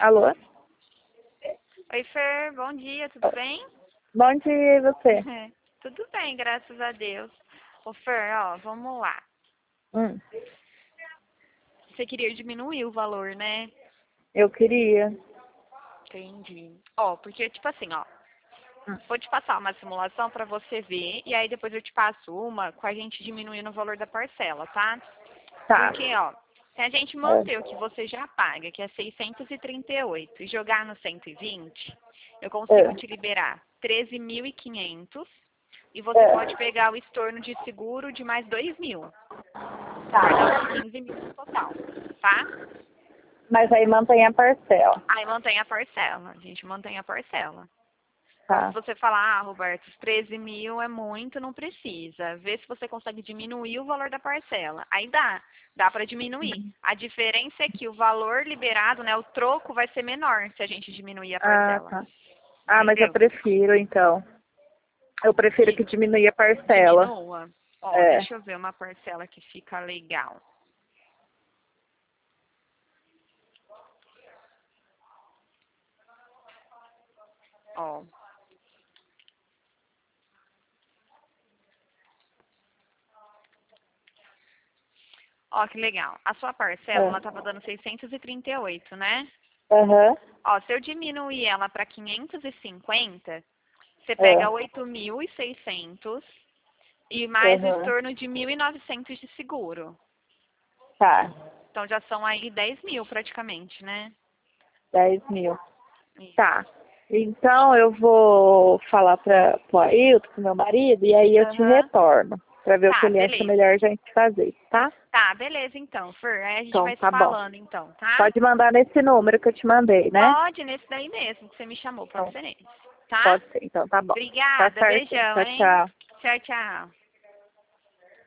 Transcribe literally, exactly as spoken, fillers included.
Alô? Oi, Fer, bom dia, tudo bem? Bom dia, e você? Tudo bem, graças a Deus. Ô, Fer, ó, vamos lá. Hum, Você queria diminuir o valor, né? eu queria. Entendi. Ó, porque, tipo assim, ó, Hum, vou te passar uma simulação pra você ver, e aí depois eu te passo uma com a gente diminuindo o valor da parcela, tá? tá. Porque, ó, se a gente manter o que você já paga, que é seiscentos e trinta e oito, e jogar no cento e vinte, eu É, consigo é, te liberar treze mil e quinhentos e você pode é. pegar o estorno de seguro de mais dois mil. Vai dar uns Tá. quinze mil no total, tá? Mas aí mantém a parcela. Aí mantém a parcela, a gente mantém a parcela. Agora, se Tá. você falar, ah, Roberto, os treze mil é muito, não precisa. Vê se você consegue diminuir o valor da parcela. Aí dá, dá para diminuir. A diferença é que o valor liberado, né, o troco vai ser menor se a gente diminuir a Ah, parcela. tá. Ah, mas eu Entendeu? prefiro, então. Eu prefiro Que que diminua a parcela. diminua. Ó, É. deixa eu ver uma parcela que fica legal. Ó, ó que legal. A sua parcela, ela tava É. dando seiscentos e trinta e oito, né? Aham. Ó, se eu diminuir ela para quinhentos e cinquenta, você É. pega oito mil e seiscentos e mais o Aham. estorno de mil e novecentos de seguro. Tá. Então já são aí dez mil praticamente, né? Dez mil. Isso. Tá. Então eu vou falar para o Ailton, pro meu marido, e aí eu te Aham. retorno. Pra ver o que Tá, ele acha beleza. melhor a gente fazer, tá? Tá, beleza então, Fer. Aí a gente Então, vai se tá bom. falando então, tá? Pode mandar nesse número que eu te mandei, né? Pode, nesse daí mesmo que você me chamou, pode Então, ser nesse. Tá? pode ser. Então, tá bom. Tá Obrigada, certo. beijão, Tchau, hein? tchau. Tchau, tchau.